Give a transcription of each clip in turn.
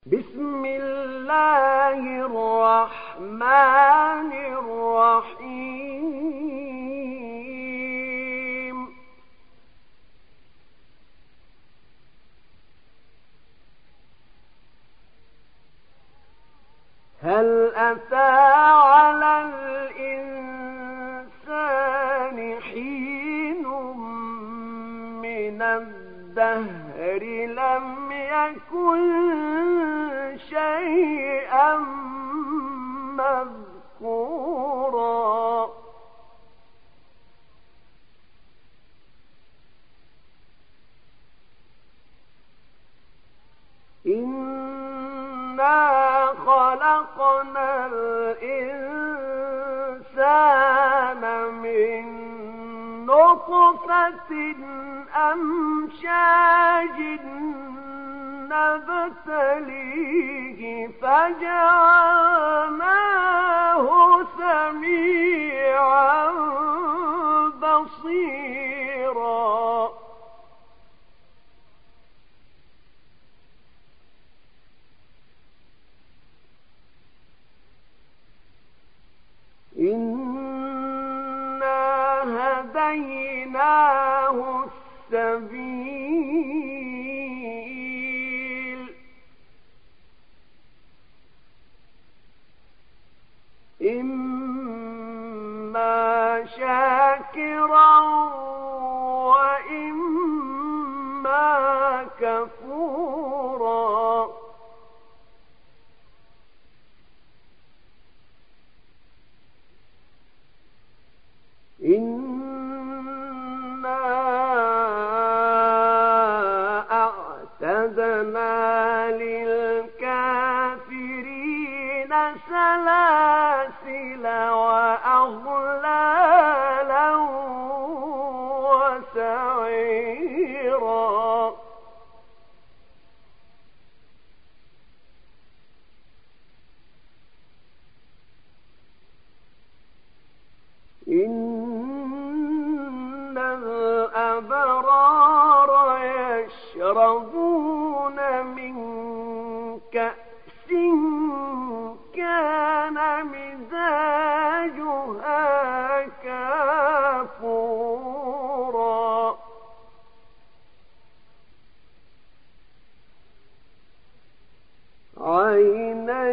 بسم الله الرحمن الرحيم هل أتى على الإنسان حين من الدهر لم يكن شيئا مذكورا إنا خلقنا الإنسان من نطفة أمشاج نبتليه فجعلناه سميعا بصيرا إنا هديناه السبيل إما شاكرا وإما كفورا إنا أعتدنا للكافرين سلاسل وأغلالا وسعيرا إن الأبرار يشربون من كأس كان مزاجها كافورا عينا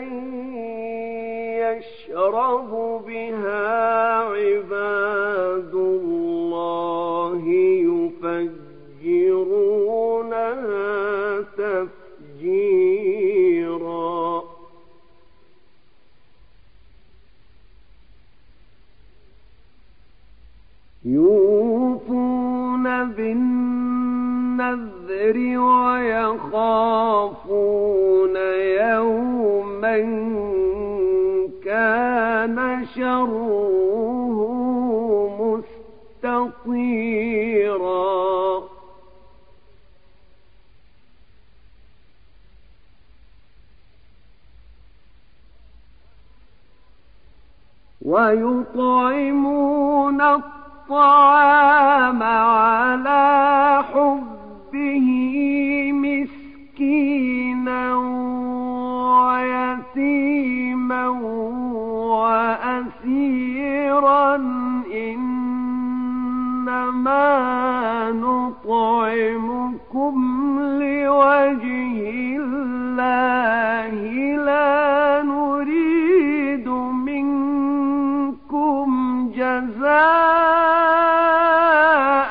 يشرب بها عباد الله يفجرونها تفجيرا يوفون بالنذر ويخافون يوما كان شره مستطيرا ويطعمون الطعام على حبه مسكينا ويتيما وأسيرا إنما نطعمكم لوجه الله لا نريد منكم جزاء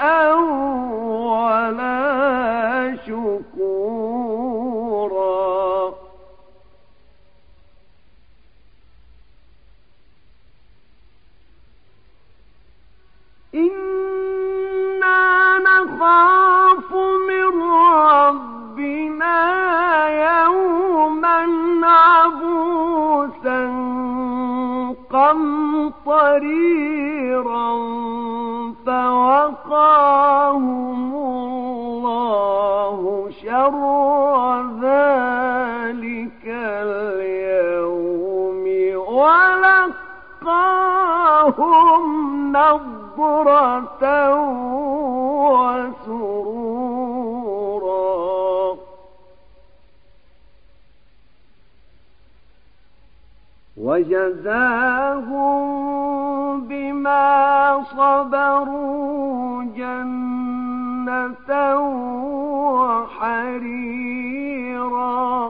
ولا شكورا إنا نخاف من ربنا يوما عبوسا قمطريرا فوقاهم الله شر ذلك اليوم ولقاهم نضرة وسرورا وجزاهم بما صبروا جنة وحريرا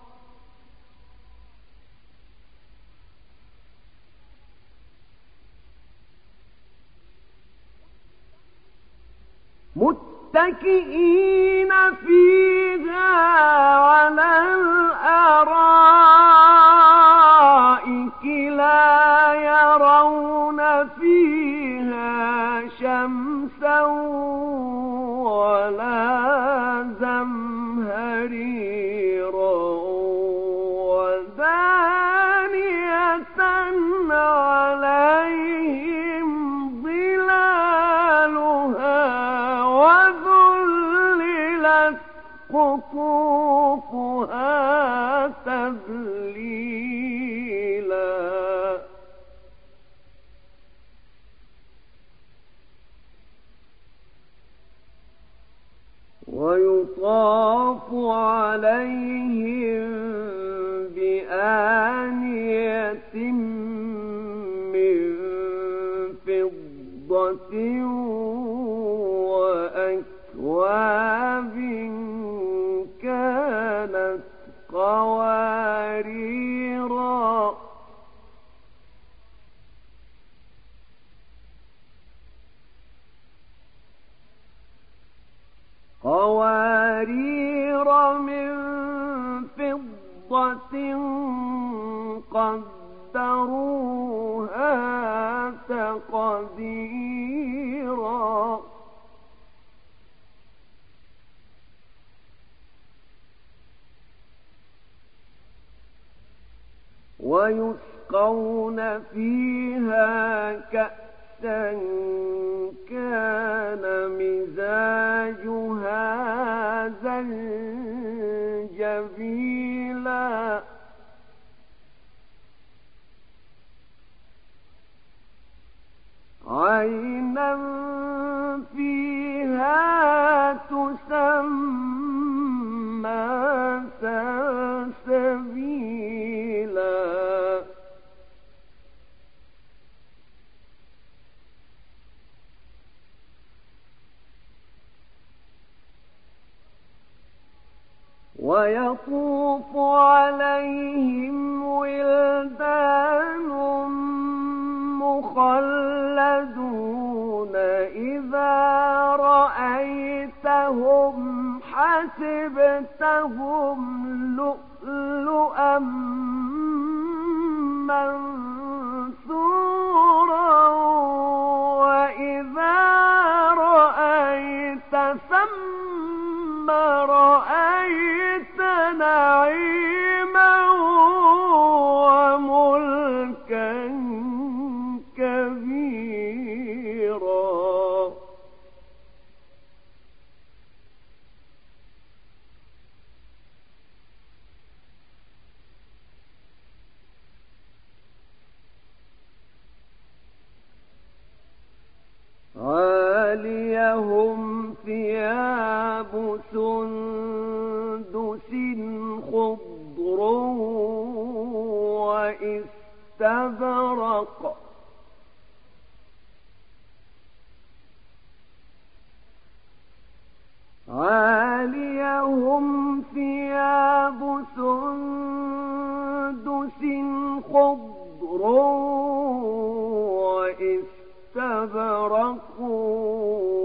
متكئين فيها على الأرائك لا يرون فيها شمسا ولا زمهريرا ودانية عليهم ظلالها وذللت قطوفها تذليلا ويطاف عليهم بآنية من فضة وأكواب كانت قواريرا من فضة قدروها تقديرا ويسقون فيها كأسا كان مزاجها زنجبيلا عينا فيها تسمى سلسبيلا ويطوف عليهم ولدان مخلدون إذا رأيتهم حسبتهم لؤلؤا منثورا وإذا رأيت ثم رأيت نعيما وملكا كبيرا عاليهم ثياب سندس خضر واستبرق عاليهم ثياب سندس خضر واستبرقوا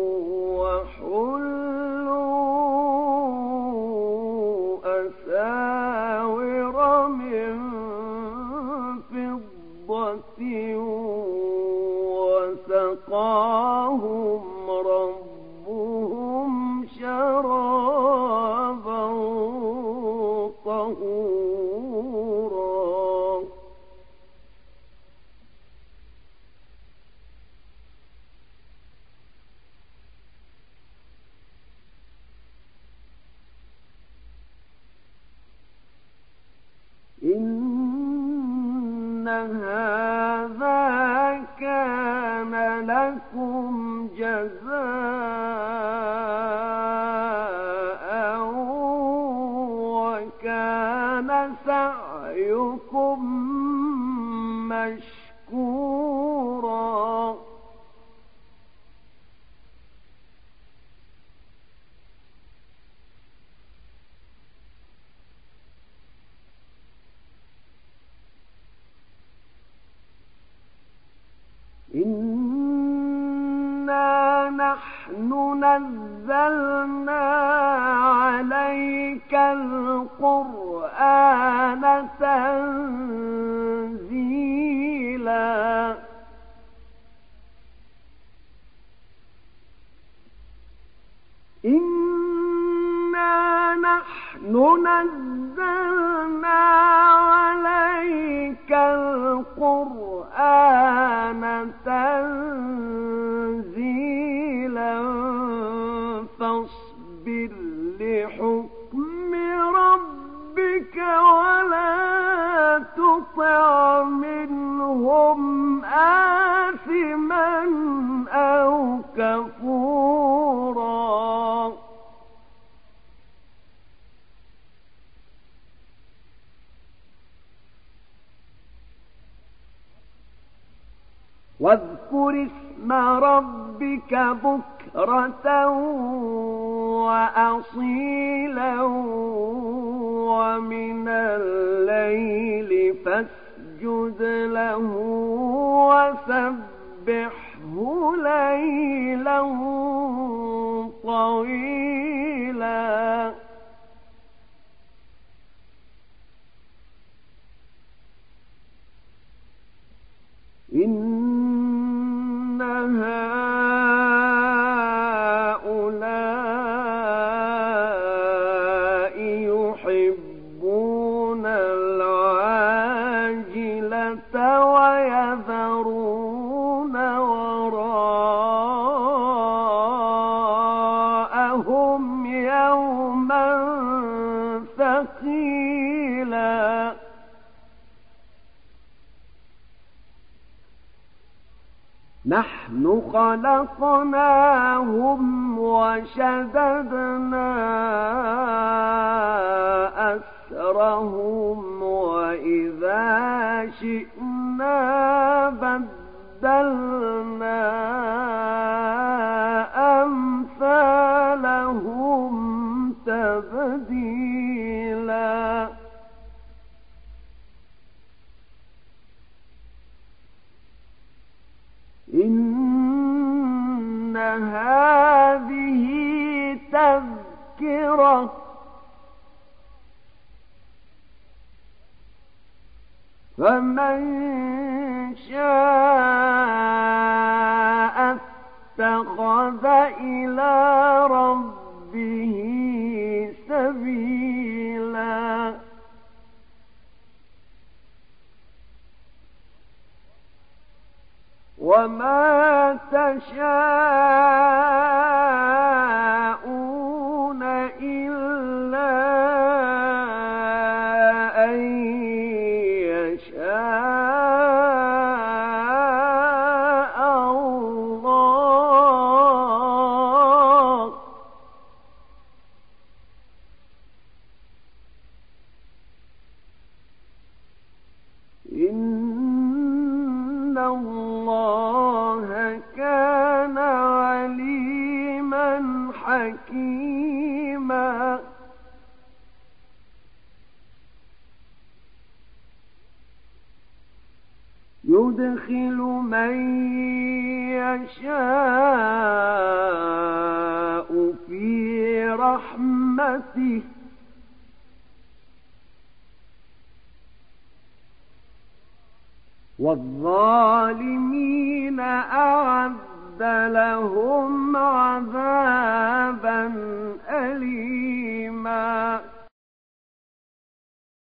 وحلوا أساور من فضة وسقاهم ربهم شرابا طهورا إن هذا كان لكم جزاء وكان سعيكم مشكورا إنا نحن نزلنا عليك القرآن تنزيلا إنا نحن نزلنا عليك القرآن تنزيلا فاصبر لحكم ربك ولا تطع منهم آثما أو كفورا واذكر اسم ربك بكرة وأصيلا ومن الليل فاسجد له وسبحه ليلا طويلا إن هؤلاء يحبون العاجلة ويذرون وراءهم يوما ثقيلا نحن خلقناهم وشددنا أسرهم وإذا شئنا بدلنا أمثالهم تبديلا إن هذه تذكرة فمن شاء اتخذ إلى ربه سبيلا وما تشاءون إلا أن يشاء الله إن الله كان عليما حكيما يدخل من يشاء في رحمته والظالمين أعد لهم عذابا